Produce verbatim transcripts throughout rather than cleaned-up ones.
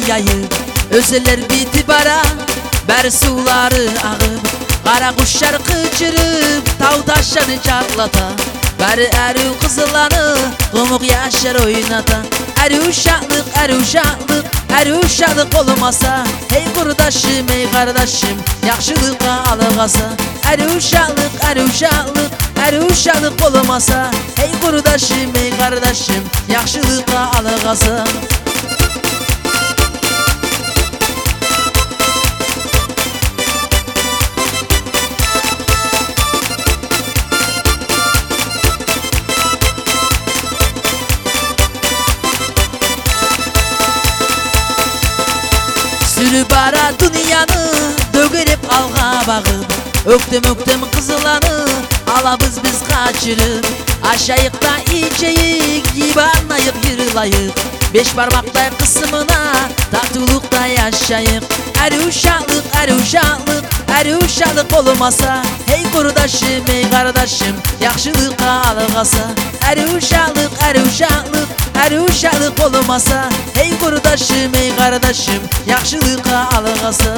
yayıp, özler biti bara, beri suları ağıp. Kara kuşlar kıçırıp, tağ taşlarını çatlata, beri eri kızılanı, kumuk yaşlar oynata. Eri uşaklık, eri uşaklık, eri uşaklık olmasa, hey kurdaşım, hey kardeşim, yakşılıkla alıgasa. Eri uşaklık, eri uşaklık, eri uşaklık olmasa, hey kurdaşım, hey kardeşim, yakşılıkla alıgasa. Sürü bara dünyanı, dögürüp alğa bağıp, öktüm öktüm kızılanı, alabız biz kaçırıp. Aşağıkta içeyik, gibi anlayıp yırılayıp, beş parmakta kısmına, tatlılıkta yaşayıp. Eri uşaklık, eri uşaklık, eri uşaklık olmasa, hey kurdaşım, hey kardeşim, yakşılıkla alıgasa. Eri uşaklık, eri uşaklık, eri uşaklık olmasa, hey kurdaşım, hey kardeşim, yakşılıkla alıgasa.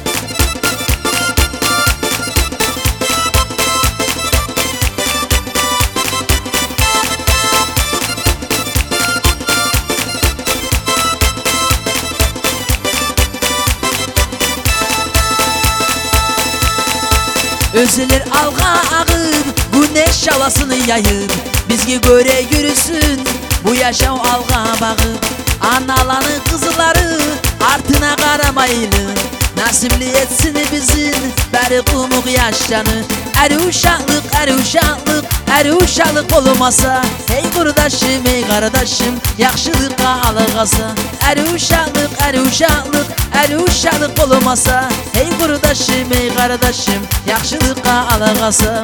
Özler alğa ağıp, güneş şalasını yayıp, bizge göre yürüsün, bu yaşam alğa bağıp. Analanın kızları, artına karamaylı, nasipli etsin bizim, beri kumuk yaşanı. Eri uşaklık, eri uşaklık, eri uşaklık olmasa, hey kurdaşım, hey kardeşim, yakşılıkla alıgasa. Eri uşaklık, eri uşaklık, eri uşaklık olmasa, hey kurdaşım, hey kardeşim, yakşılıkla alıgasa.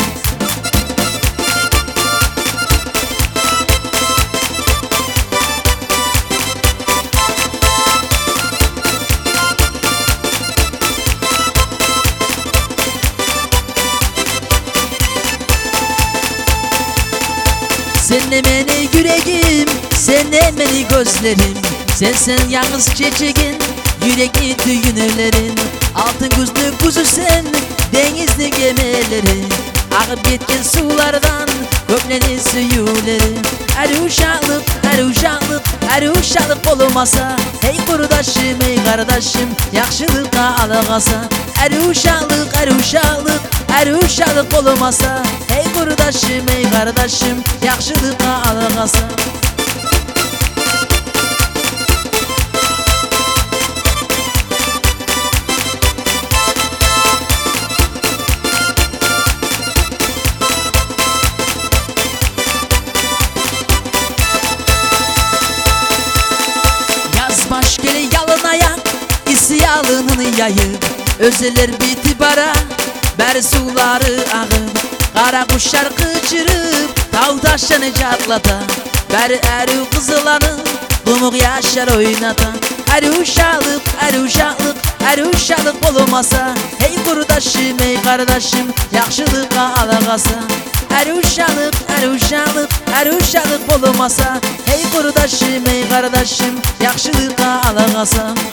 Sen de beni yüreğim, sen de beni gözlerim, sen sen yalnız çiçeğin, yürekli düğünlerin. Altın gözlü kuzu sen, denizli gemileri, ağıp gitken sulardan, köklenin suyuları. Eri uşaklık, eri uşaklık, eri uşaklık olmasa, hey kurdaşım, hey kardeşim, yakşılıkla alıgasa. Eri uşaklık, eri uşaklık, eri uşaklık olmasa, hey kurdaşım, hey kardeşim, yakşılıkla alıgasa. Yaz baş gele yalın ayak, isyalını yayıp, özler biti bara, beri suları ağıp. Kara kuşlar kıçırıp, tağ taşlarını çatlata, beri eri kızılanı, kumuk yaşlar oynata. Eri uşaklık, eri uşaklık, eri uşaklık olmasa, hey kurdaşım, hey kardeşim, yakşılıkla alıgasa. Eri uşaklık, eri uşaklık, eri uşaklık olmasa, hey kurdaşım, hey kardeşim, yakşılıkla alıgasa.